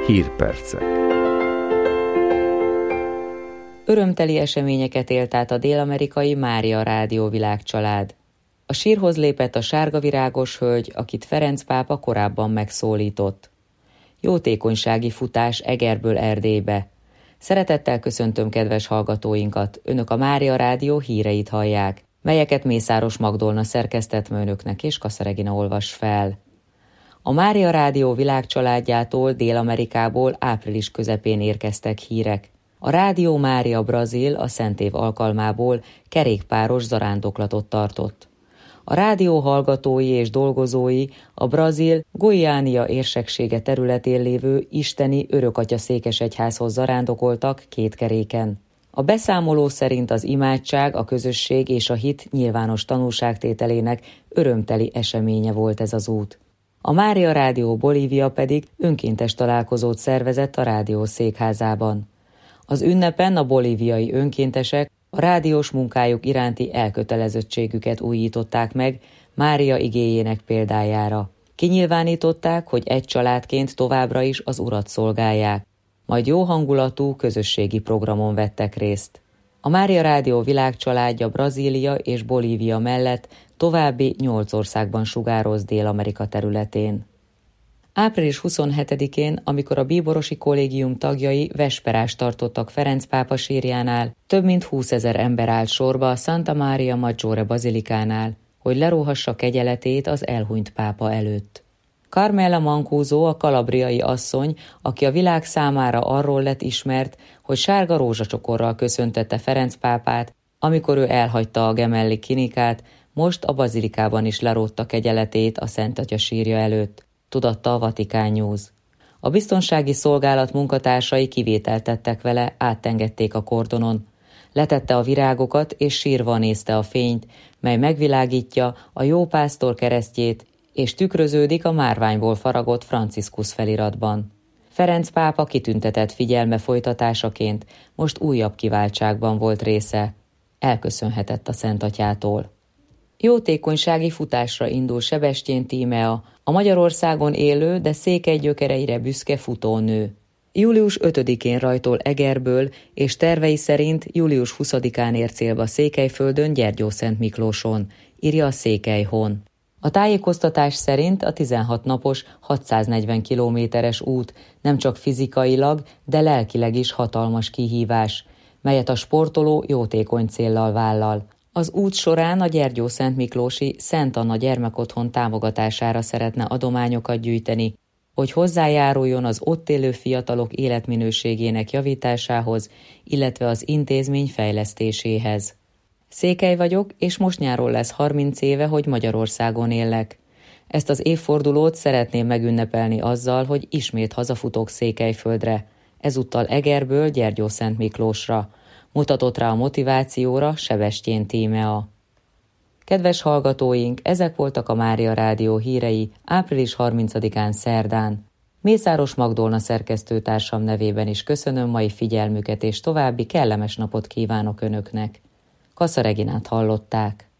Hírpercek. Örömteli eseményeket élt át a dél-amerikai Mária Rádió világcsalád. A sírhoz lépett a sárgavirágos hölgy, akit Ferenc pápa korábban megszólított. Jótékonysági futás Egerből Erdélybe. Szeretettel köszöntöm kedves hallgatóinkat, önök a Mária Rádió híreit hallják, melyeket Mészáros Magdolna szerkesztett önöknek és Kassa Regina olvas fel. A Mária Rádió világcsaládjától Dél-Amerikából április közepén érkeztek hírek. A Rádió Mária Brazil a Szentév alkalmából kerékpáros zarándoklatot tartott. A rádió hallgatói és dolgozói a Brazil Goiânia érseksége területén lévő isteni Örökatya székesegyházhoz zarándokoltak 2 keréken. A beszámoló szerint az imádság, a közösség és a hit nyilvános tanúságtételének örömteli eseménye volt ez az út. A Mária Rádió Bolívia pedig önkéntes találkozót szervezett a rádió székházában. Az ünnepen a bolíviai önkéntesek a rádiós munkájuk iránti elkötelezettségüket újították meg Mária igéjének példájára. Kinyilvánították, hogy egy családként továbbra is az Urat szolgálják, majd jó hangulatú közösségi programon vettek részt. A Mária Rádió világcsaládja Brazília és Bolívia mellett további 8 országban sugároz Dél-Amerika területén. Április 27-én, amikor a bíborosi kollégium tagjai vesperást tartottak Ferenc pápa sírjánál, több mint 20 000 ember állt sorba a Santa Maria Maggiore bazilikánál, hogy leróhassa kegyeletét az elhunyt pápa előtt. Carmela Mancuso, a kalabriai asszony, aki a világ számára arról lett ismert, hogy sárga rózsacsokorral köszöntette Ferenc pápát, amikor ő elhagyta a Gemelli klinikát, most a bazilikában is lerótta kegyeletét a Szent Atya sírja előtt, tudatta a Vatikán News. A biztonsági szolgálat munkatársai kivételt tettek vele, átengedték a kordonon. Letette a virágokat és sírva nézte a fényt, mely megvilágítja a jó pásztor keresztjét, és tükröződik a márványból faragott Franciscus feliratban. Ferenc pápa kitüntetett figyelme folytatásaként most újabb kiváltságban volt része. Elköszönhetett a Szent Atyától. Jótékonysági futásra indul Sebestyén Tímea, a Magyarországon élő, de székely gyökereire büszke futónő. Július 5-én rajtol Egerből, és tervei szerint július 20-án ér célba Székelyföldön, Gyergyószent Miklóson, írja a Székelyhon. A tájékoztatás szerint a 16 napos, 640 kilométeres út nem csak fizikailag, de lelkileg is hatalmas kihívás, melyet a sportoló jótékony céllal vállal. Az út során a Gyergyószent Miklósi Szent Anna gyermekotthon támogatására szeretne adományokat gyűjteni, hogy hozzájáruljon az ott élő fiatalok életminőségének javításához, illetve az intézmény fejlesztéséhez. Székely vagyok, és most nyáron lesz 30 éve, hogy Magyarországon élek. Ezt az évfordulót szeretném megünnepelni azzal, hogy ismét hazafutok Székelyföldre, ezúttal Egerből Gyergyószent Miklósra. Mutatott rá a motivációra Sebestyén Tímea. Kedves hallgatóink, ezek voltak a Mária Rádió hírei április 30-án szerdán. Mészáros Magdolna szerkesztőtársam nevében is köszönöm mai figyelmüket, és további kellemes napot kívánok önöknek. Kassa Reginát hallották.